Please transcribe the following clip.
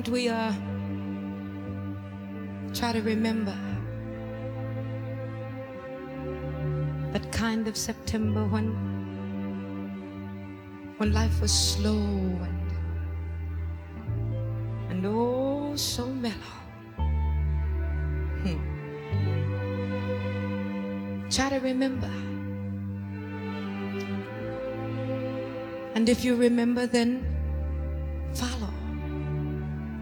We try to remember that kind of September when life was slow and oh so mellow. Try to remember, and if you remember, then follow.